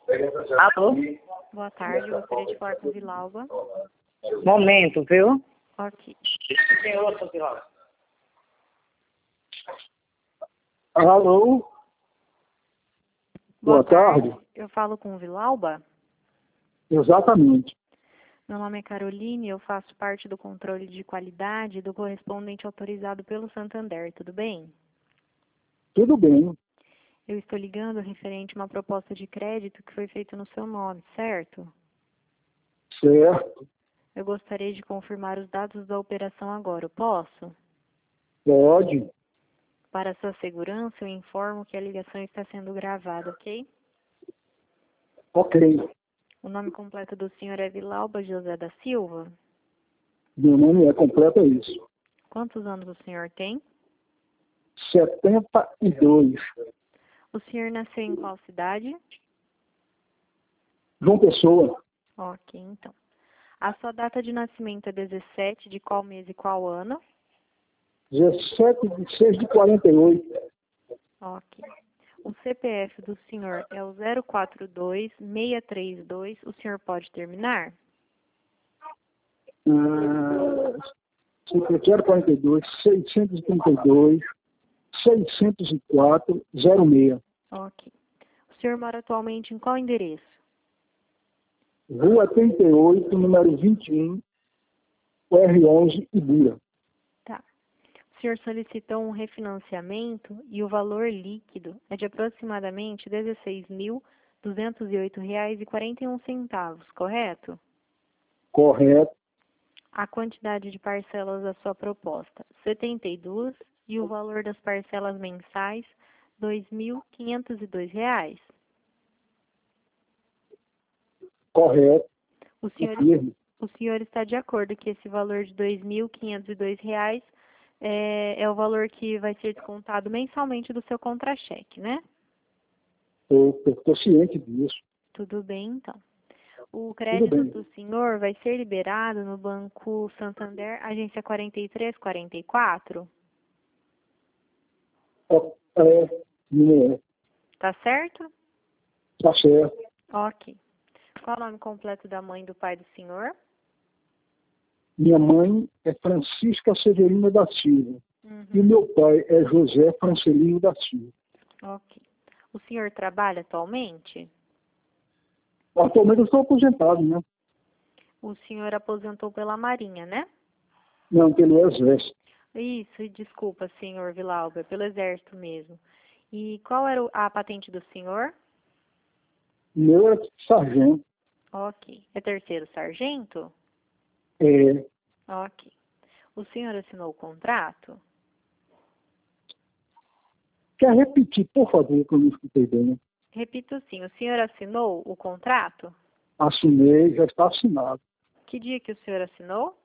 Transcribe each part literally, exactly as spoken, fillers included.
Alô? Boa tarde, eu gostaria de falar com o Vilalba. Momento, viu? Ok. Tem outro, Vilalba. Alô? Boa, Boa tarde. Eu falo com o Vilalba. Exatamente. Meu nome é Caroline, eu faço parte do controle de qualidade do correspondente autorizado pelo Santander, tudo bem? Tudo bem. Eu estou ligando referente a uma proposta de crédito que foi feita no seu nome, certo? Certo. Eu gostaria de confirmar os dados da operação agora, eu posso? Pode. Para sua segurança, eu informo que a ligação está sendo gravada, ok? Ok. O nome completo do senhor é Vilalba José da Silva? Meu nome é completo, é isso. Quantos anos o senhor tem? setenta e dois. O senhor nasceu em qual cidade? João Pessoa. Ok, então. A sua data de nascimento é dezessete de qual mês e qual ano? dezessete de seis de quarenta e oito. Ok. O C P F do senhor é o zero quatro dois seis três dois. O senhor pode terminar? Ah, zero quarenta e dois, seiscentos e trinta e dois, seiscentos e quatro, zero seis. Ok. O senhor mora atualmente em qual endereço? Rua trinta e oito, número vinte e um, R onze, Ibura. Tá. O senhor solicitou um refinanciamento e o valor líquido é de aproximadamente dezesseis mil duzentos e oito reais e quarenta e um centavos, correto? Correto. A quantidade de parcelas da sua proposta, setenta e duas, e o valor das parcelas mensais, dois mil quinhentos e dois reais. Correto. O senhor, o senhor está de acordo que esse valor de dois mil quinhentos e dois reais é, é o valor que vai ser descontado mensalmente do seu contra-cheque, né? Estou ciente disso. Tudo bem, então. O crédito do senhor vai ser liberado no Banco Santander, agência quatro três quatro quatro? É, é, não é. Tá certo? Tá certo. Ok. Qual o nome completo da mãe e do pai do senhor? Minha mãe é Francisca Severina da Silva. Uhum. E meu pai é José Francelino da Silva. Ok. O senhor trabalha atualmente? Atualmente eu estou aposentado, né? O senhor aposentou pela Marinha, né? Não, pelo Exército. Isso, desculpa, senhor Vilalba, pelo Exército mesmo. E qual era a patente do senhor? Meu é sargento. Ok. É terceiro sargento? É. Ok. O senhor assinou o contrato? Quer repetir, por favor, que eu não escutei bem, né? Repito sim. O senhor assinou o contrato? Assinei, já está assinado. Que dia que o senhor assinou?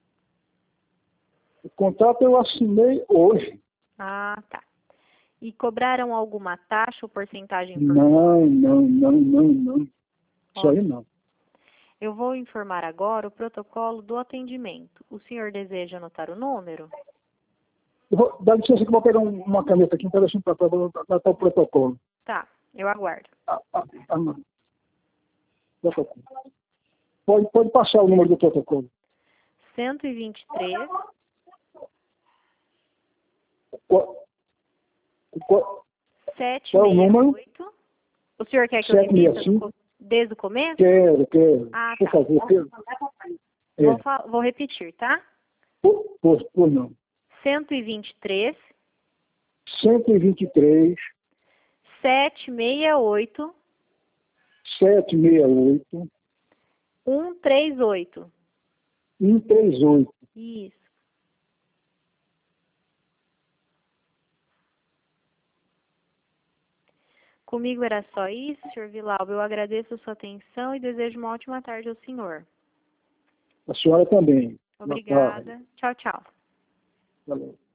O contrato eu assinei hoje. Ah, tá. E cobraram alguma taxa ou porcentagem por Não, não, não, não, não. Isso aí não. Eu vou informar agora o protocolo do atendimento. O senhor deseja anotar o número? Eu vou, dá licença que eu vou pegar um, uma caneta aqui, um pedacinho para cá, vou anotar o protocolo. Tá, eu aguardo. Ah, ah, ah, não. Protocolo. Pode, pode passar o número do protocolo. cento e vinte e três. Qual, qual, setecentos e qual é o sessenta e número? oito. O senhor quer que eu sete seis repita cinco. do, desde o começo? Quero, quero. Ah, Por tá. favor, quero. É. Vou, fa- vou repetir, tá? Por, por, por não. cento e vinte e três. cento e vinte e três. setecentos e sessenta e oito. setecentos e sessenta e oito. cento e trinta e oito. cento e trinta e oito. Isso. Comigo era só isso, senhor Vilalba. Eu agradeço a sua atenção e desejo uma ótima tarde ao senhor. A senhora também. Obrigada. Tchau, tchau. Valeu.